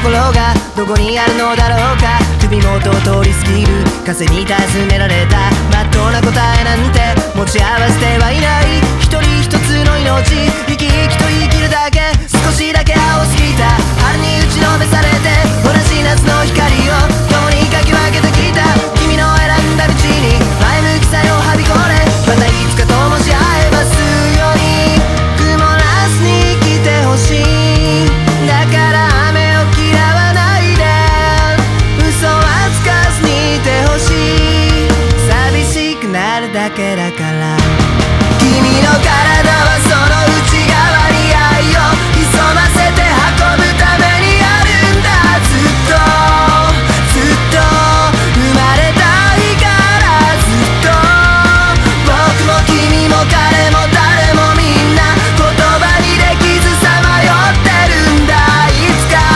心がどこにあるのだろうか。首元を通り過ぎる風に尋ねられたまっとうな答えなんて持ち合わせてはいない。一人一つの命生き生きと生きるだけ。少しだけ青すぎた春に打ちのめされて同じ夏の光を共にかき分けてきた。君の選んだ道に前向きさよはびこれ。またいつか灯し合えますように曇らずに生きてほしい。だから雨を嫌わないで嘘はつかずにいてほしい。寂しくなるだけだから君の体はその内側に愛を潜ませて運ぶためにあるんだ。ずっとずっと生まれた日からずっと僕も君も彼も誰もみんな言葉にできずさまよってるんだ。いつか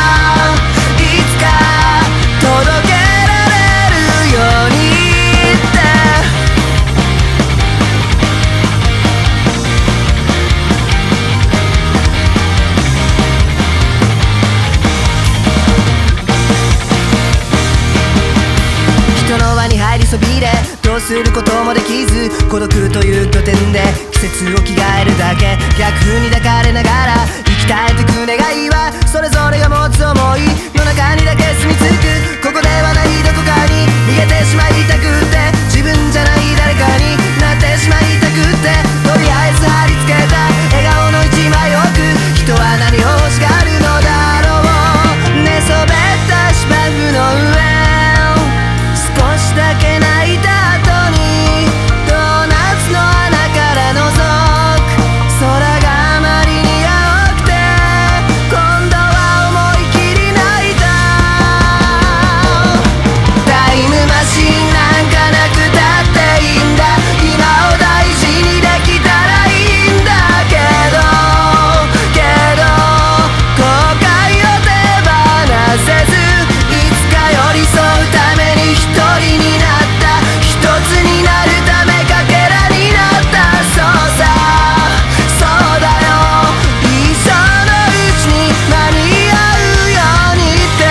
届けられるようにって人の輪に入りそびれどうすることもできず孤独という拠点で季節を着替えるだけ。逆風に抱かれながら生き絶えてく願いはそれぞれが持つ想い夜中にだけ住み着く。ここではないどこかに逃げてしまいたくって自分じゃない誰かになってしまいたくってとりあえず貼り付けた笑顔の一枚奥人は何を欲しがるのだろう。寝そべった芝生の上少しだけ泣いた後にドーナツの穴から覗く空があまりに青くて今度は思い切り泣いた。タイムマシンなんかなくたっていいんだ。今を大事にできたらいいんだけど後悔を手放せずいつか寄り添うために一人になった一つになるためかけらになった。そうさそうだよ一生のうちに間に合うようにって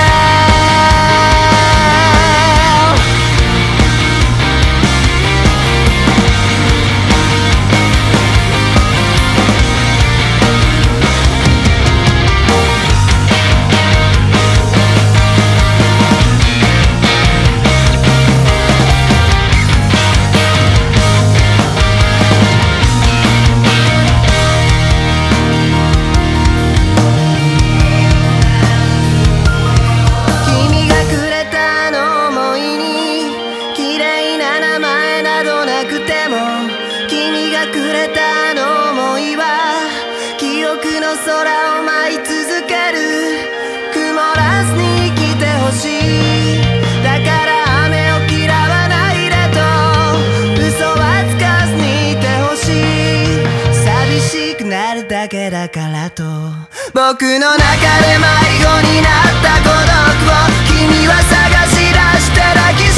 君がくれたあの想いに綺麗な名前などなくても君がくれたあの想いは記憶の空を舞い続ける。曇らずに生きてほしい。だから雨を嫌わないでと嘘はつかずにいてほしい。寂しくなるだけだからと僕の中で迷子になった孤独を君は探し出して抱き